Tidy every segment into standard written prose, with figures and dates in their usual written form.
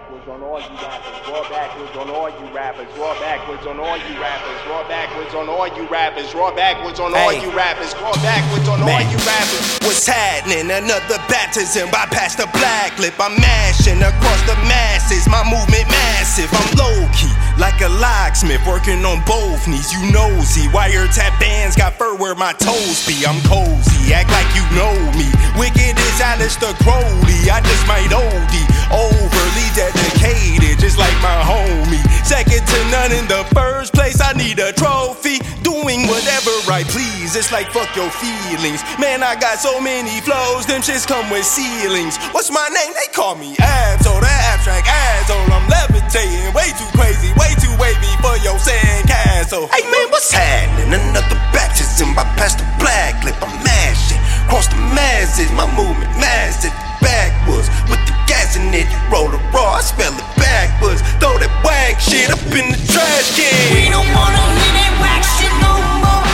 backwards on all you rappers. Raw backwards on all you rappers. Raw backwards on all you rappers. Raw backwards on all you rappers. Raw backwards on all you rappers. Raw backwards on all you rappers. What's happening? Another baptism by Pastor Blacklip. I'm mashing across the masses. My movement massive. I'm low key like a locksmith working on both knees. You nosy. Wiretap bands got fur where my toes be. I'm cozy. Act like you know me. Wicked is Alistair Crowley. I just might OD. Overly dedicated, just like my homie. Second to none in the first place. I need a trophy. Doing whatever I please. It's like fuck your feelings. Man, I got so many flows. Them shits come with ceilings. What's my name? They call me Abso, the abstract asshole. I'm levitating, way too crazy, way too wavy for your sandcastle. Hey man, what's happening? Another baptism by Pastor Blacklip. I'm mashing across the masses. My movement massive. Backwards with the gas in it. Roll the raw, I spell it backwards. Throw that whack shit up in the trash can. We don't wanna hear that whack shit no more.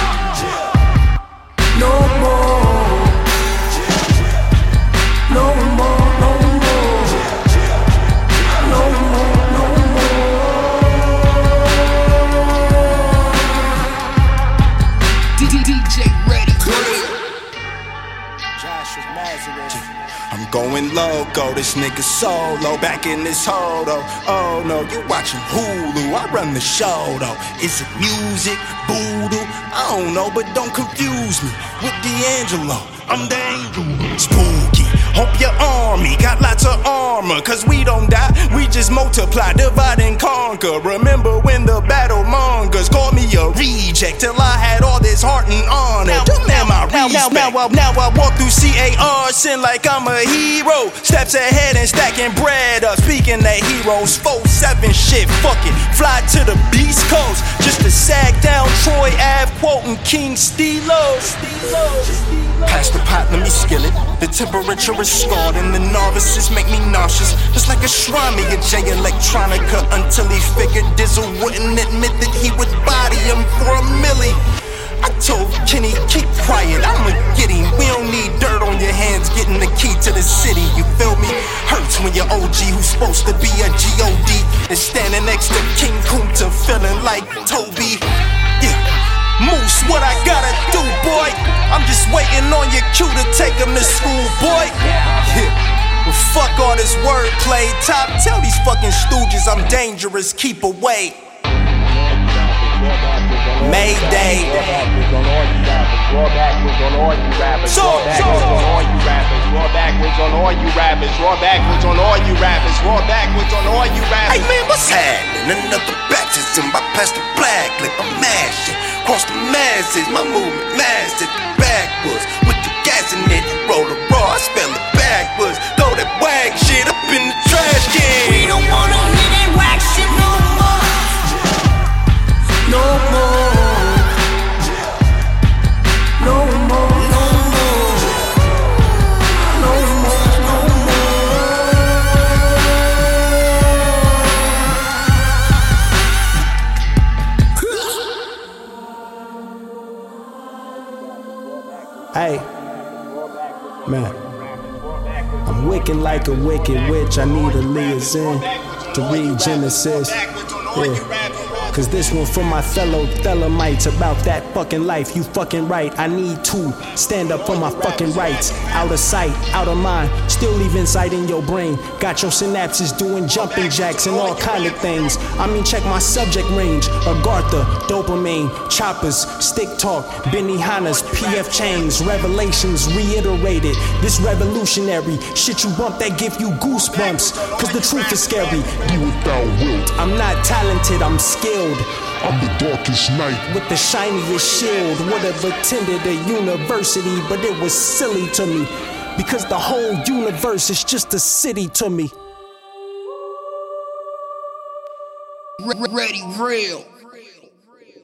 No more. No more, no more. No more, no more. DJ Ready. Joshua Nazareth. I'm going loco, this nigga solo, back in this hole though. Oh no, you watching Hulu, I run the show though. Is it music, voodoo? I don't know, but don't confuse me with D'Angelo. I'm the angel, spooky. Hope your army got lots of armor, cause we don't die, we just multiply, divide and conquer. Remember when the battle mongers called me a reject till I had all this heart and honor. Now I walk through CAR, sin like I'm a hero. Steps ahead and stacking bread up. Speaking of heroes, 4-7 shit, fuck it. Fly to the Beast Coast, just to sag down Troy Ave, quoting King Steelos. Pass the pot, let me skill it. The temperature is scarred and the novices make me nauseous. It's like a shrine me a J Electronica until he figured Dizzle wouldn't admit that he would body him for $1 million. I told Kenny, keep quiet, I'ma get him. We don't need dirt on your hands getting the key to the city, you feel me? Hurts when your OG, who's supposed to be a G.O.D., is standing next to King Kunta feeling like Toby. Yeah, Moose, what I gotta do, boy? I'm just waiting on your cue to take him to school, boy. Yeah, well fuck all this wordplay. Top, tell these fucking stooges I'm dangerous, keep away. Mayday. Raw backwards on all you rappers. Raw backwards on all you rappers. Raw backwards on all you rappers. Raw backwards on all you rappers. Raw backwards on all you rappers. Hey man, what's happening? Another baptism by Pastor Blacklip. I'm mashing across the masses. My movement massive. Backwards with the gas in it. Roll the raw, I spell it backwards. Throw that whack shit up in the trash can. We don't wanna hear that whack shit no more. No more. No more, no more. No more, no more. Hey, man, I'm wicked like a wicked witch. I need a liaison to read Genesis. Yeah. Cause this one for my fellow Thelemites about that fucking life, you fucking right. I need to stand up for my fucking rights. Out of sight, out of mind, still leave inside in your brain. Got your synapses doing jumping jacks and all kind of things. I mean, check my subject range. Agartha, dopamine, choppers, stick talk, Benihana's, PF chains, revelations reiterated. This revolutionary shit you bump that give you goosebumps. Cause the truth is scary. Do it thou wilt. I'm not talented, I'm skilled. I'm the darkest night with the shiniest shield. Would have attended a university, but it was silly to me. Because the whole universe is just a city to me. Ready, real.